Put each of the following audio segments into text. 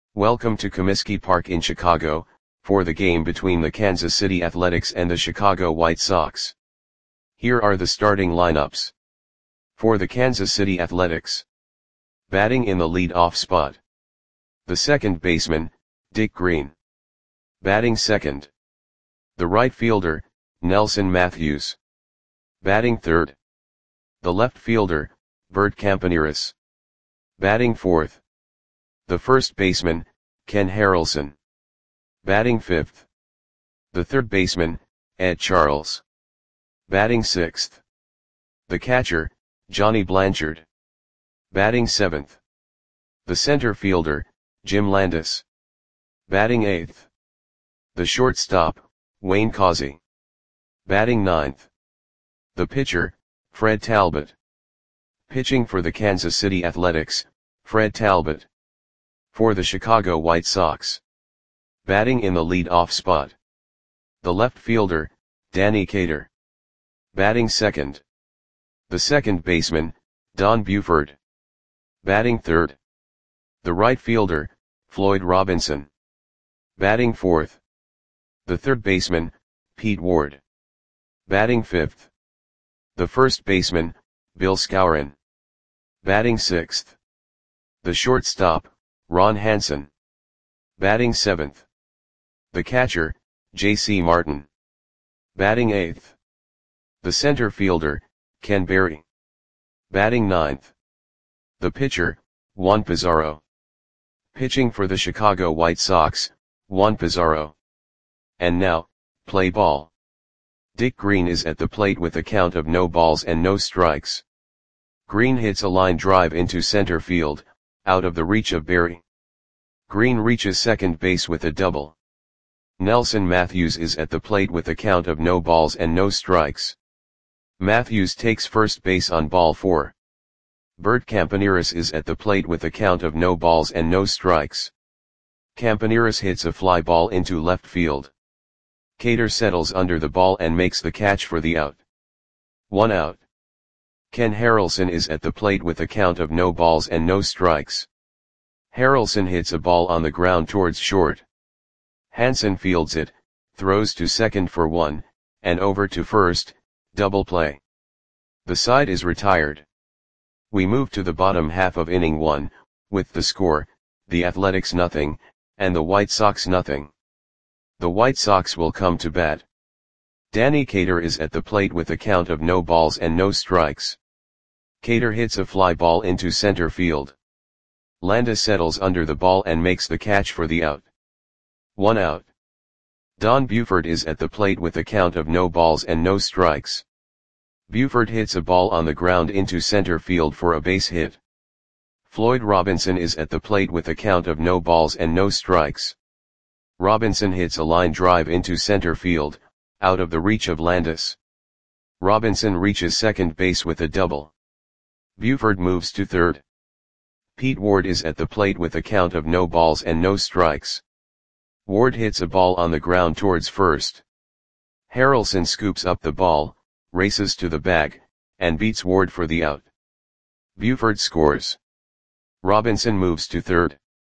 Welcome to Comiskey Park in Chicago, for the game between the Kansas City Athletics and the Chicago White Sox. Here are the starting lineups. For the Kansas City Athletics. Batting in the lead-off spot. The second baseman, Dick Green. Batting second. The right fielder, Nelson Matthews. Batting third. The left fielder, Bert Campaneris. Batting fourth. The first baseman, Ken Harrelson. Batting fifth. The third baseman, Ed Charles. Batting sixth. The catcher, Johnny Blanchard. Batting seventh. The center fielder, Jim Landis. Batting eighth. The shortstop, Wayne Causey. Batting ninth. The pitcher, Fred Talbot. Pitching for the Kansas City Athletics, Fred Talbot. For the Chicago White Sox. Batting in the lead-off spot. The left fielder, Danny Cater. Batting second. The second baseman, Don Buford. Batting third. The right fielder, Floyd Robinson. Batting fourth. The third baseman, Pete Ward. Batting fifth. The first baseman, Bill Skowron. Batting sixth. The shortstop, Ron Hansen. Batting seventh. The catcher, J.C. Martin. Batting eighth. The center fielder, Ken Berry. Batting ninth. The pitcher, Juan Pizarro. Pitching for the Chicago White Sox, Juan Pizarro. And now, play ball. Dick Green is at the plate with a count of no balls and no strikes. Green hits a line drive into center field, out of the reach of Berry. Green reaches second base with a double. Nelson Matthews is at the plate with a count of no balls and no strikes. Matthews takes first base on ball 4. Bert Campaneris is at the plate with a count of no balls and no strikes. Campaneris hits a fly ball into left field. Cater settles under the ball and makes the catch for the out. 1 out. Ken Harrelson is at the plate with a count of no balls and no strikes. Harrelson hits a ball on the ground towards short. Hansen fields it, throws to second for 1, and over to first, double play. The side is retired. We move to the bottom half of inning 1, with the score, the Athletics 0, and the White Sox 0. The White Sox will come to bat. Danny Cater is at the plate with a count of no balls and no strikes. Cater hits a fly ball into center field. Landis settles under the ball and makes the catch for the out. 1 out. Don Buford is at the plate with a count of no balls and no strikes. Buford hits a ball on the ground into center field for a base hit. Floyd Robinson is at the plate with a count of no balls and no strikes. Robinson hits a line drive into center field, out of the reach of Landis. Robinson reaches second base with a double. Buford moves to third. Pete Ward is at the plate with a count of no balls and no strikes. Ward hits a ball on the ground towards first. Harrelson scoops up the ball, races to the bag, and beats Ward for the out. Buford scores. Robinson moves to third.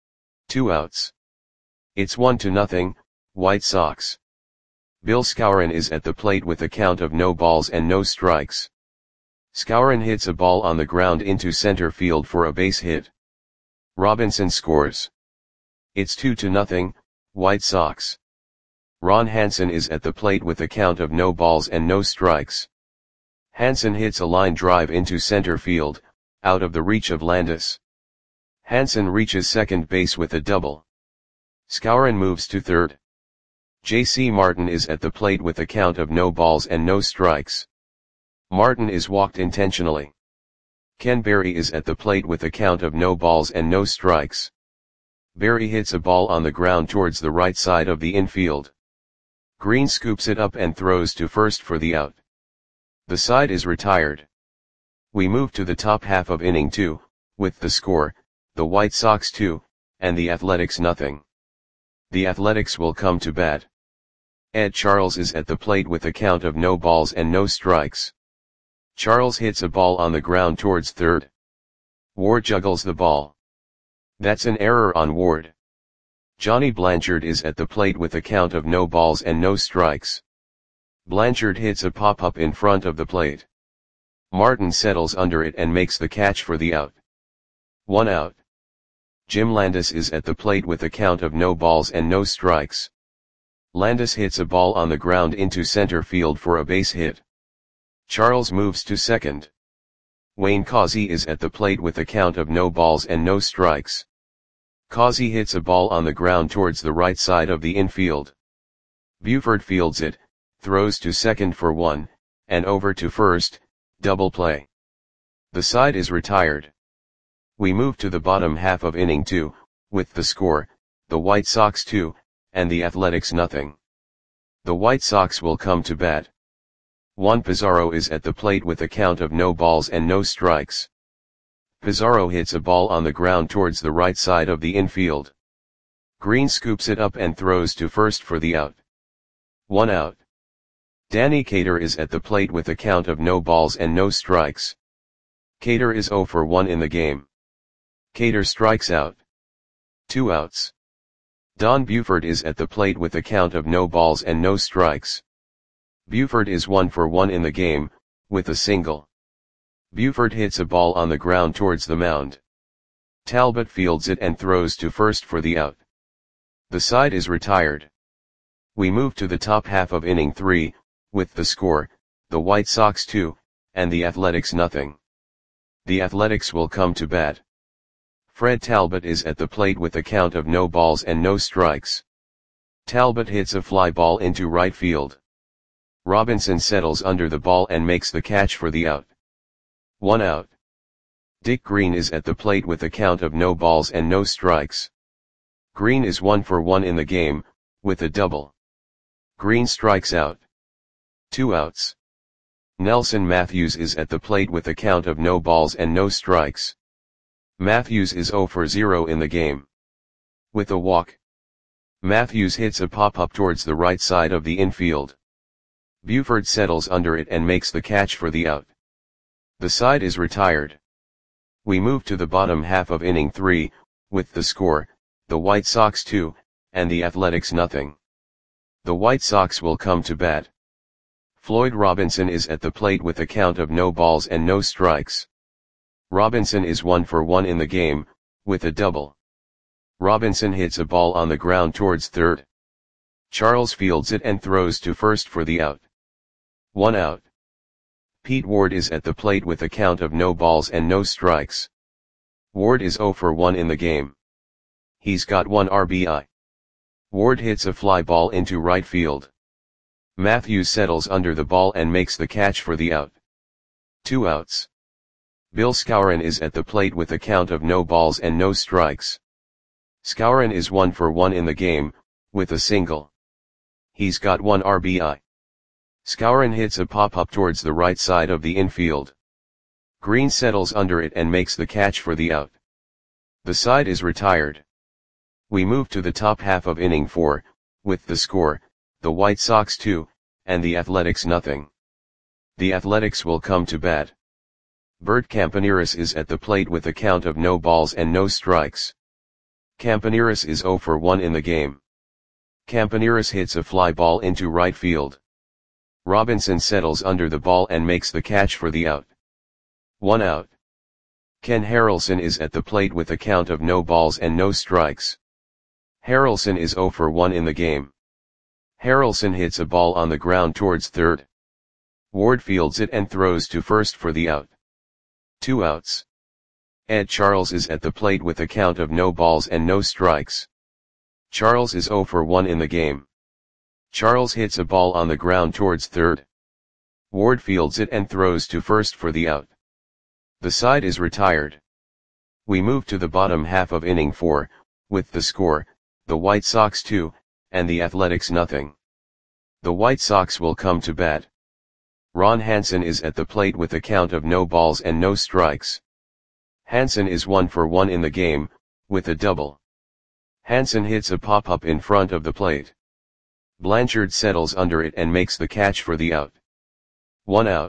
2 outs. It's 1-0, White Sox. Bill Skowron is at the plate with a count of no balls and no strikes. Skowron hits a ball on the ground into center field for a base hit. Robinson scores. It's 2-0, White Sox. Ron Hansen is at the plate with a count of no balls and no strikes. Hansen hits a line drive into center field, out of the reach of Landis. Hansen reaches second base with a double. Skowron moves to third. J.C. Martin is at the plate with a count of no balls and no strikes. Martin is walked intentionally. Ken Berry is at the plate with a count of no balls and no strikes. Berry hits a ball on the ground towards the right side of the infield. Green scoops it up and throws to first for the out. The side is retired. We move to the top half of inning 2, with the score, the White Sox 2, and the Athletics 0. The Athletics will come to bat. Ed Charles is at the plate with a count of no balls and no strikes. Charles hits a ball on the ground towards third. Ward juggles the ball. That's an error on Ward. Johnny Blanchard is at the plate with a count of no balls and no strikes. Blanchard hits a pop-up in front of the plate. Martin settles under it and makes the catch for the out. 1 out. Jim Landis is at the plate with a count of no balls and no strikes. Landis hits a ball on the ground into center field for a base hit. Charles moves to second. Wayne Causey is at the plate with a count of no balls and no strikes. Causey hits a ball on the ground towards the right side of the infield. Buford fields it, throws to second for 1, and over to first, double play. The side is retired. We move to the bottom half of inning 2, with the score, the White Sox 2, and the Athletics nothing. The White Sox will come to bat. Juan Pizarro is at the plate with a count of no balls and no strikes. Pizarro hits a ball on the ground towards the right side of the infield. Green scoops it up and throws to first for the out. 1 out. Danny Cater is at the plate with a count of no balls and no strikes. Cater is 0 for 1 in the game. Cater strikes out. 2 outs. Don Buford is at the plate with a count of no balls and no strikes. Buford is 1 for 1 in the game, with a single. Buford hits a ball on the ground towards the mound. Talbot fields it and throws to first for the out. The side is retired. We move to the top half of inning 3, with the score, the White Sox 2, and the Athletics nothing. The Athletics will come to bat. Fred Talbot is at the plate with a count of no balls and no strikes. Talbot hits a fly ball into right field. Robinson settles under the ball and makes the catch for the out. 1 out. Dick Green is at the plate with a count of no balls and no strikes. Green is 1 for 1 in the game, with a double. Green strikes out. 2 outs. Nelson Matthews is at the plate with a count of no balls and no strikes. Matthews is 0 for 0 in the game. With a walk. Matthews hits a pop-up towards the right side of the infield. Buford settles under it and makes the catch for the out. The side is retired. We move to the bottom half of inning 3, with the score, the White Sox 2, and the Athletics nothing. The White Sox will come to bat. Floyd Robinson is at the plate with a count of no balls and no strikes. Robinson is 1 for 1 in the game, with a double. Robinson hits a ball on the ground towards third. Charles fields it and throws to first for the out. 1 out. Pete Ward is at the plate with a count of no balls and no strikes. Ward is 0 for 1 in the game. He's got 1 RBI. Ward hits a fly ball into right field. Matthews settles under the ball and makes the catch for the out. 2 outs. Bill Skowron is at the plate with a count of no balls and no strikes. Skowron is 1 for 1 in the game, with a single. He's got 1 RBI. Skowron hits a pop-up towards the right side of the infield. Green settles under it and makes the catch for the out. The side is retired. We move to the top half of inning 4, with the score, the White Sox 2, and the Athletics nothing. The Athletics will come to bat. Bert Campaneris is at the plate with a count of no balls and no strikes. Campaneris is 0 for 1 in the game. Campaneris hits a fly ball into right field. Robinson settles under the ball and makes the catch for the out. 1 out. Ken Harrelson is at the plate with a count of no balls and no strikes. Harrelson is 0 for 1 in the game. Harrelson hits a ball on the ground towards third. Ward fields it and throws to first for the out. 2 outs. Ed Charles is at the plate with a count of no balls and no strikes. Charles is 0 for 1 in the game. Charles hits a ball on the ground towards third. Ward fields it and throws to first for the out. The side is retired. We move to the bottom half of inning 4, with the score, the White Sox 2, and the Athletics nothing. The White Sox will come to bat. Ron Hansen is at the plate with a count of no balls and no strikes. Hansen is 1 for 1 in the game, with a double. Hansen hits a pop-up in front of the plate. Blanchard settles under it and makes the catch for the out. 1 out.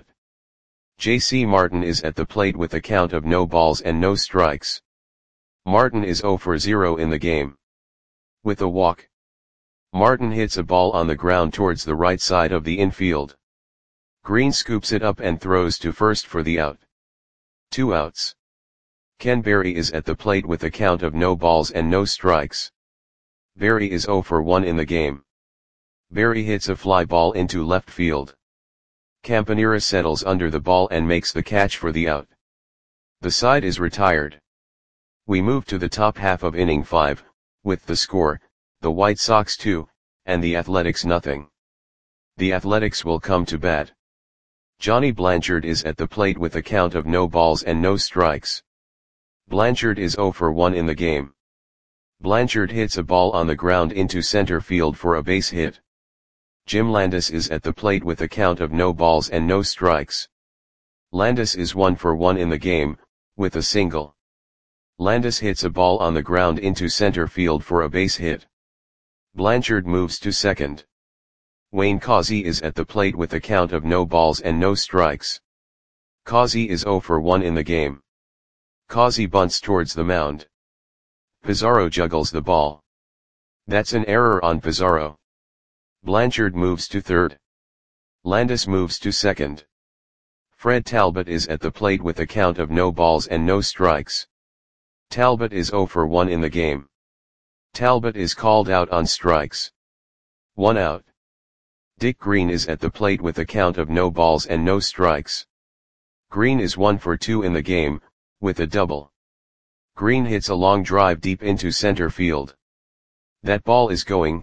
J.C. Martin is at the plate with a count of no balls and no strikes. Martin is 0 for 0 in the game. With a walk, Martin hits a ball on the ground towards the right side of the infield. Green scoops it up and throws to first for the out. 2 outs. Ken Berry is at the plate with a count of no balls and no strikes. Berry is 0 for 1 in the game. Berry hits a fly ball into left field. Campanera settles under the ball and makes the catch for the out. The side is retired. We move to the top half of inning 5, with the score, the White Sox 2, and the Athletics nothing. The Athletics will come to bat. Johnny Blanchard is at the plate with a count of no balls and no strikes. Blanchard is 0 for 1 in the game. Blanchard hits a ball on the ground into center field for a base hit. Jim Landis is at the plate with a count of no balls and no strikes. Landis is 1 for 1 in the game, with a single. Landis hits a ball on the ground into center field for a base hit. Blanchard moves to second. Wayne Causey is at the plate with a count of no balls and no strikes. Causey is 0 for 1 in the game. Causey bunts towards the mound. Pizarro juggles the ball. That's an error on Pizarro. Blanchard moves to third. Landis moves to second. Fred Talbot is at the plate with a count of no balls and no strikes. Talbot is 0 for 1 in the game. Talbot is called out on strikes. 1 out. Dick Green is at the plate with a count of no balls and no strikes. Green is 1 for 2 in the game, with a double. Green hits a long drive deep into center field. That ball is going,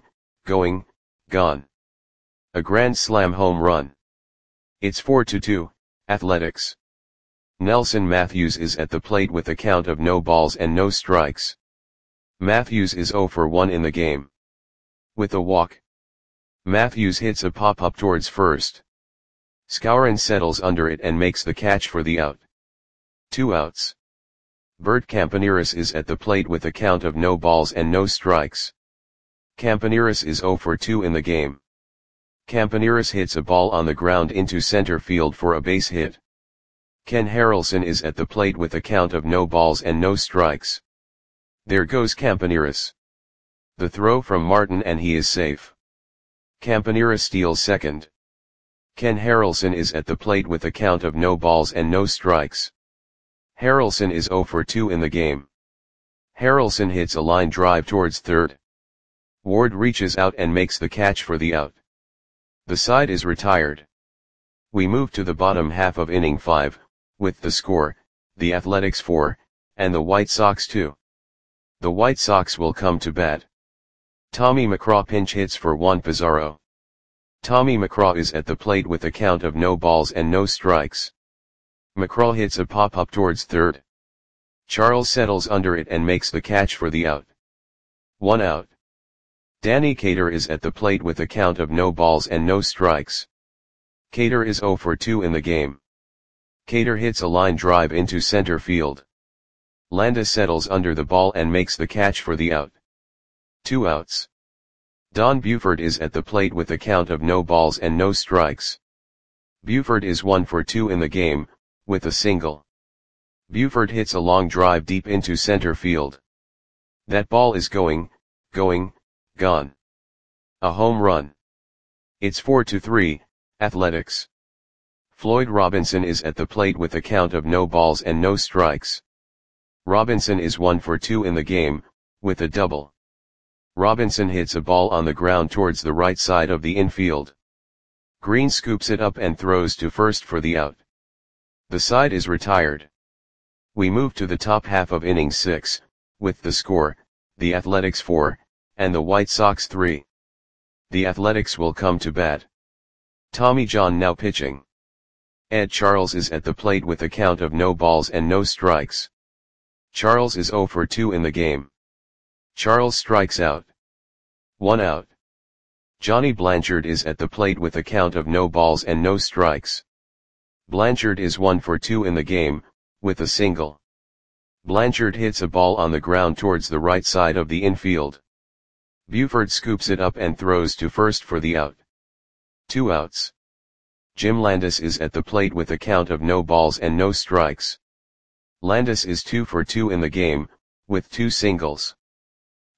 gone. A grand slam home run. It's 4-2, Athletics. Nelson Matthews is at the plate with a count of no balls and no strikes. Matthews is 0 for 1 in the game. With a walk, Matthews hits a pop-up towards first. Skowron settles under it and makes the catch for the out. 2 outs. Bert Campaneris is at the plate with a count of no balls and no strikes. Campaneris is 0 for 2 in the game. Campaneris hits a ball on the ground into center field for a base hit. Ken Harrelson is at the plate with a count of no balls and no strikes. There goes Campaneris. The throw from Martin and he is safe. Campaneris steals second. Ken Harrelson is at the plate with a count of no balls and no strikes. Harrelson is 0 for 2 in the game. Harrelson hits a line drive towards third. Ward reaches out and makes the catch for the out. The side is retired. We move to the bottom half of inning 5, with the score, the Athletics 4, and the White Sox 2. The White Sox will come to bat. Tommy McCraw pinch hits for Juan Pizarro. Tommy McCraw is at the plate with a count of no balls and no strikes. McCraw hits a pop-up towards third. Charles settles under it and makes the catch for the out. 1 out. Danny Cater is at the plate with a count of no balls and no strikes. Cater is 0 for 2 in the game. Cater hits a line drive into center field. Landis settles under the ball and makes the catch for the out. 2 outs. Don Buford is at the plate with a count of no balls and no strikes. Buford is 1 for 2 in the game, with a single. Buford hits a long drive deep into center field. That ball is going, gone. A home run. It's 4-3, Athletics. Floyd Robinson is at the plate with a count of no balls and no strikes. Robinson is 1 for 2 in the game, with a double. Robinson hits a ball on the ground towards the right side of the infield. Green scoops it up and throws to first for the out. The side is retired. We move to the top half of inning 6, with the score, the Athletics 4, and the White Sox 3. The Athletics will come to bat. Tommy John now pitching. Ed Charles is at the plate with a count of no balls and no strikes. Charles is 0 for 2 in the game. Charles strikes out. 1 out. Johnny Blanchard is at the plate with a count of no balls and no strikes. Blanchard is 1 for 2 in the game, with a single. Blanchard hits a ball on the ground towards the right side of the infield. Buford scoops it up and throws to first for the out. 2 outs. Jim Landis is at the plate with a count of no balls and no strikes. Landis is 2 for 2 in the game, with 2 singles.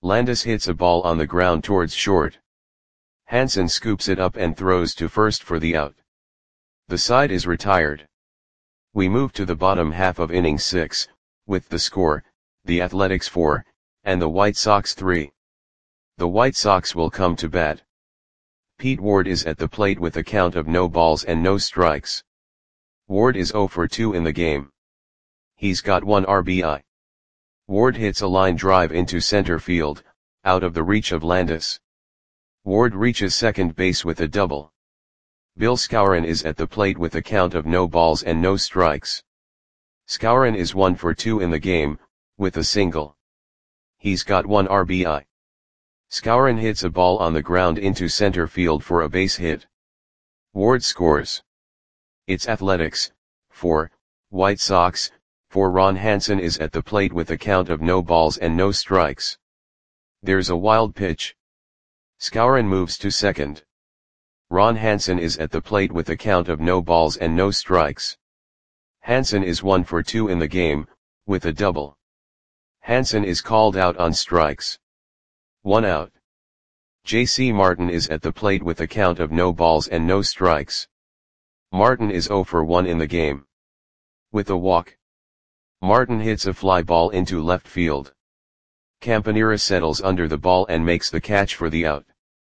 Landis hits a ball on the ground towards short. Hansen scoops it up and throws to first for the out. The side is retired. We move to the bottom half of inning 6, with the score, the Athletics 4, and the White Sox 3. The White Sox will come to bat. Pete Ward is at the plate with a count of no balls and no strikes. Ward is 0 for 2 in the game. He's got 1 RBI. Ward hits a line drive into center field, out of the reach of Landis. Ward reaches second base with a double. Bill Skowron is at the plate with a count of no balls and no strikes. Skowron is 1 for 2 in the game, with a single. He's got 1 RBI. Skowron hits a ball on the ground into center field for a base hit. Ward scores. It's Athletics 4, White Sox 4. Ron Hansen is at the plate with a count of no balls and no strikes. There's a wild pitch. Skowron moves to second. Ron Hansen is at the plate with a count of no balls and no strikes. Hansen is 1 for 2 in the game, with a double. Hansen is called out on strikes. 1 out. J.C. Martin is at the plate with a count of no balls and no strikes. Martin is 0 for 1 in the game. With a walk. Martin hits a fly ball into left field. Campanera settles under the ball and makes the catch for the out.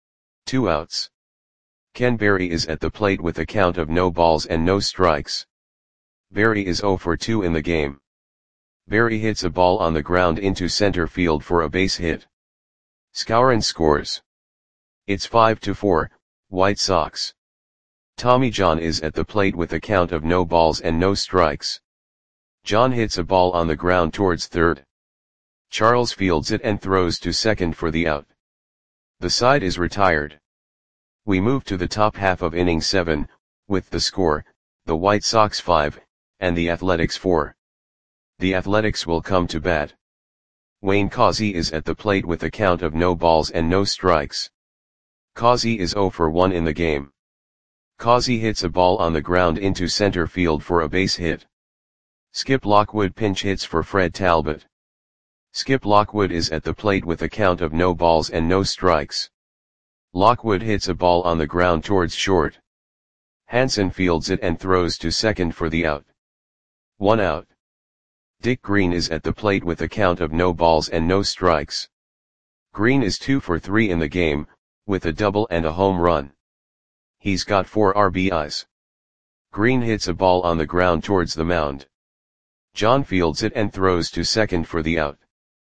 2 outs. Ken Berry is at the plate with a count of no balls and no strikes. Berry is 0 for 2 in the game. Berry hits a ball on the ground into center field for a base hit. Skowron scores. It's 5-4, White Sox. Tommy John is at the plate with a count of no balls and no strikes. John hits a ball on the ground towards third. Charles fields it and throws to second for the out. The side is retired. We move to the top half of inning 7, with the score, the White Sox 5, and the Athletics 4. The Athletics will come to bat. Wayne Causey is at the plate with a count of no balls and no strikes. Causey is 0 for 1 in the game. Causey hits a ball on the ground into center field for a base hit. Skip Lockwood pinch hits for Fred Talbot. Skip Lockwood is at the plate with a count of no balls and no strikes. Lockwood hits a ball on the ground towards short. Hansen fields it and throws to second for the out. 1 out. Dick Green is at the plate with a count of no balls and no strikes. Green is 2 for 3 in the game, with a double and a home run. He's got 4 RBIs. Green hits a ball on the ground towards the mound. John fields it and throws to second for the out.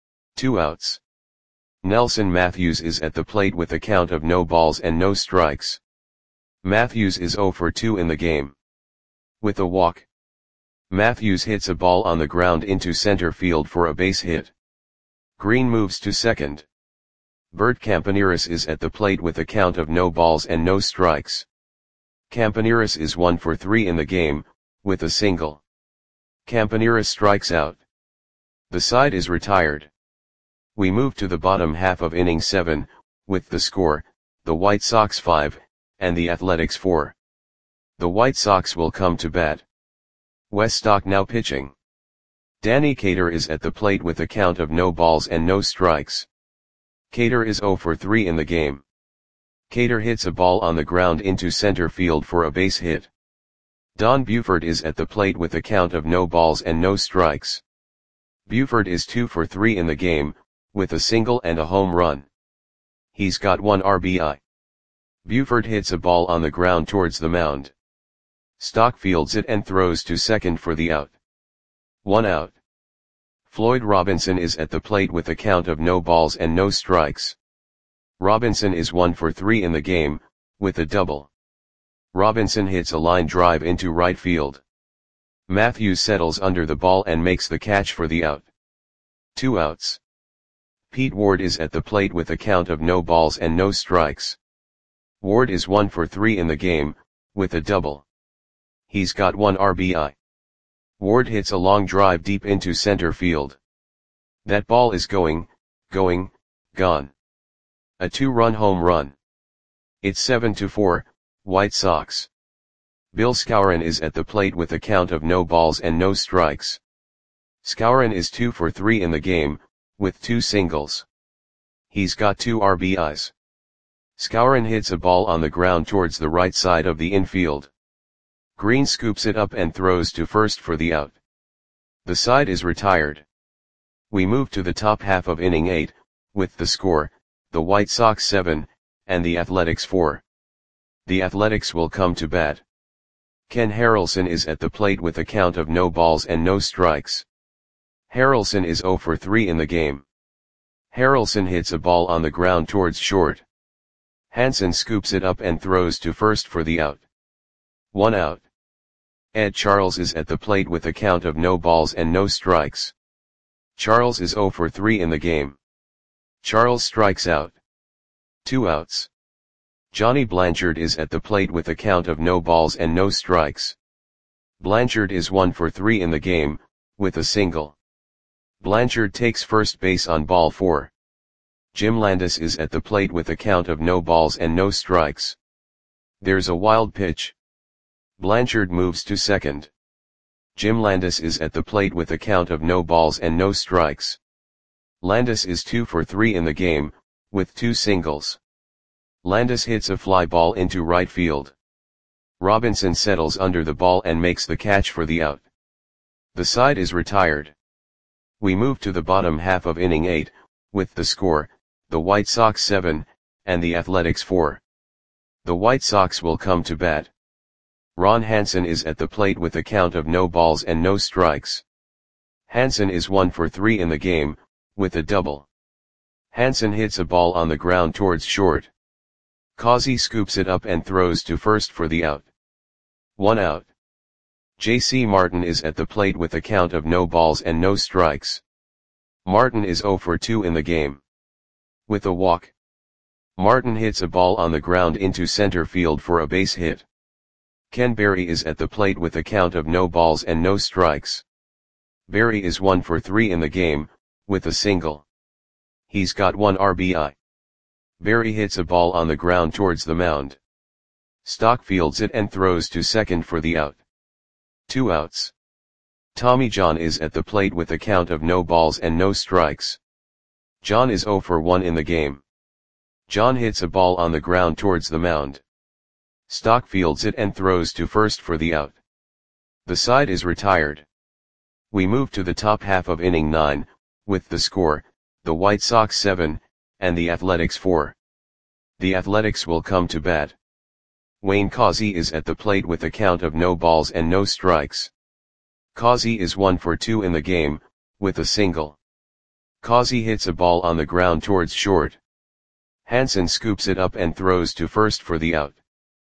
2 outs. Nelson Matthews is at the plate with a count of no balls and no strikes. Matthews is 0 for 2 in the game. With a walk. Matthews hits a ball on the ground into center field for a base hit. Green moves to second. Bert Campaneris is at the plate with a count of no balls and no strikes. Campaneris is 1 for 3 in the game, with a single. Campaneris strikes out. The side is retired. We move to the bottom half of inning 7, with the score, the White Sox 5, and the Athletics 4. The White Sox will come to bat. Wes Stock now pitching. Danny Cater is at the plate with a count of no balls and no strikes. Cater is 0 for 3 in the game. Cater hits a ball on the ground into center field for a base hit. Don Buford is at the plate with a count of no balls and no strikes. Buford is 2 for 3 in the game, with a single and a home run. He's got 1 RBI. Buford hits a ball on the ground towards the mound. Stock fields it and throws to second for the out. 1 out. Floyd Robinson is at the plate with a count of no balls and no strikes. Robinson is 1 for 3 in the game, with a double. Robinson hits a line drive into right field. Matthews settles under the ball and makes the catch for the out. 2 outs. Pete Ward is at the plate with a count of no balls and no strikes. Ward is 1 for 3 in the game, with a double. He's got 1 RBI. Ward hits a long drive deep into center field. That ball is going, gone. A 2-run home run. It's 7-4, White Sox. Bill Skowron is at the plate with a count of no balls and no strikes. Skowron is 2 for 3 in the game, with 2 singles. He's got 2 RBIs. Skowron hits a ball on the ground towards the right side of the infield. Green scoops it up and throws to first for the out. The side is retired. We move to the top half of inning 8, with the score, the White Sox 7, and the Athletics 4. The Athletics will come to bat. Ken Harrelson is at the plate with a count of no balls and no strikes. Harrelson is 0 for 3 in the game. Harrelson hits a ball on the ground towards short. Hansen scoops it up and throws to first for the out. 1 out. Ed Charles is at the plate with a count of no balls and no strikes. Charles is 0 for 3 in the game. Charles strikes out. 2 outs. Johnny Blanchard is at the plate with a count of no balls and no strikes. Blanchard is 1 for 3 in the game, with a single. Blanchard takes first base on ball 4. Jim Landis is at the plate with a count of no balls and no strikes. There's a wild pitch. Blanchard moves to second. Jim Landis is at the plate with a count of no balls and no strikes. Landis is 2 for 3 in the game, with 2 singles. Landis hits a fly ball into right field. Robinson settles under the ball and makes the catch for the out. The side is retired. We move to the bottom half of inning 8, with the score, the White Sox 7, and the Athletics 4. The White Sox will come to bat. Ron Hansen is at the plate with a count of no balls and no strikes. Hansen is 1 for 3 in the game, with a double. Hansen hits a ball on the ground towards short. Causey scoops it up and throws to first for the out. 1 out. J.C. Martin is at the plate with a count of no balls and no strikes. Martin is 0 for 2 in the game. With a walk. Martin hits a ball on the ground into center field for a base hit. Ken Berry is at the plate with a count of no balls and no strikes. Berry is 1 for 3 in the game, with a single. He's got 1 RBI. Berry hits a ball on the ground towards the mound. Stock fields it and throws to second for the out. 2 outs. Tommy John is at the plate with a count of no balls and no strikes. John is 0 for 1 in the game. John hits a ball on the ground towards the mound. Stock fields it and throws to first for the out. The side is retired. We move to the top half of inning 9, with the score, the White Sox 7, and the Athletics 4. The Athletics will come to bat. Wayne Causey is at the plate with a count of no balls and no strikes. Causey is 1 for 2 in the game, with a single. Causey hits a ball on the ground towards short. Hansen scoops it up and throws to first for the out.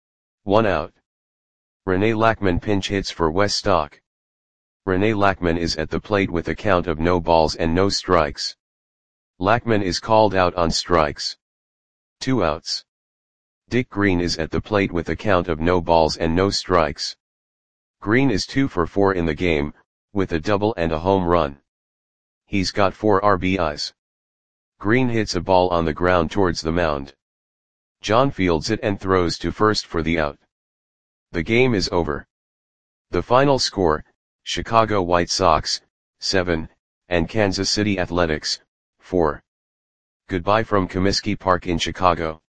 1 out. Rene Lackman pinch hits for Wes Stock. Rene Lackman is at the plate with a count of no balls and no strikes. Lackman is called out on strikes. 2 outs. Dick Green is at the plate with a count of no balls and no strikes. Green is 2 for 4 in the game, with a double and a home run. He's got 4 RBIs. Green hits a ball on the ground towards the mound. John fields it and throws to first for the out. The game is over. The final score, Chicago White Sox, 7, and Kansas City Athletics, 4. Goodbye from Comiskey Park in Chicago.